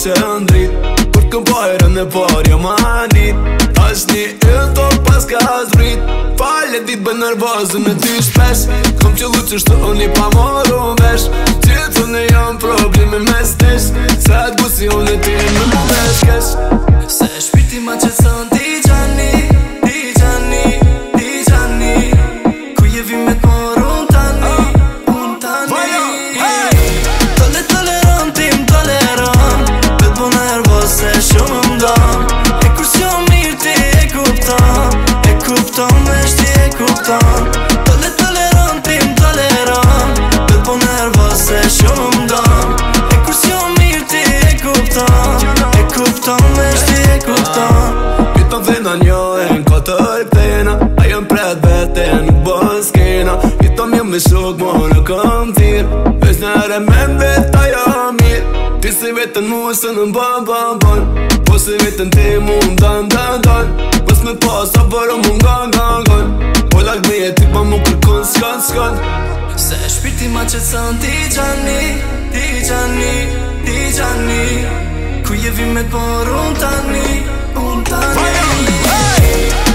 se ndrit Kur këm pajrën e parja ma nit As një ilto pas ka zbrit Fale dit bë nervozën e ty shpesh Kom qëllu që shtë unë i pa moru vesh Qëtë unë jam probleme me stesh Se atë gusi unë e ti në mu veshkesh Se shpirti ma që të sën ti gjani Ti gjani, ti gjani Ku je vi me t'moru unë tani Unë tani Toleron tim toleron Vetë bu nervos se shumë mdon E kur s'jo mirë ti e kupton E kupton vesh ti e kupton Toleron tim toleron Vetë bu nervos se shumë mdon E kur s'jo mirë ti e kupton E kupton vesh ti e kupton Kiton thina njojnë katër pena Ajo m'pret vete nuk bën skena Kiton mjë me shok mo në kam tir Vesh nere me m'vet ajo mirë Ti si vetën mu se në ban Po si vetën ti mu m'dan Bës me pas a bërë mu ngan Po lak me jeti pa mu kërkon s'kan Se shpirti ma që të sën ti gjani Ti gjani, ti gjani Ku je vi me t'moru unë tani Unë tani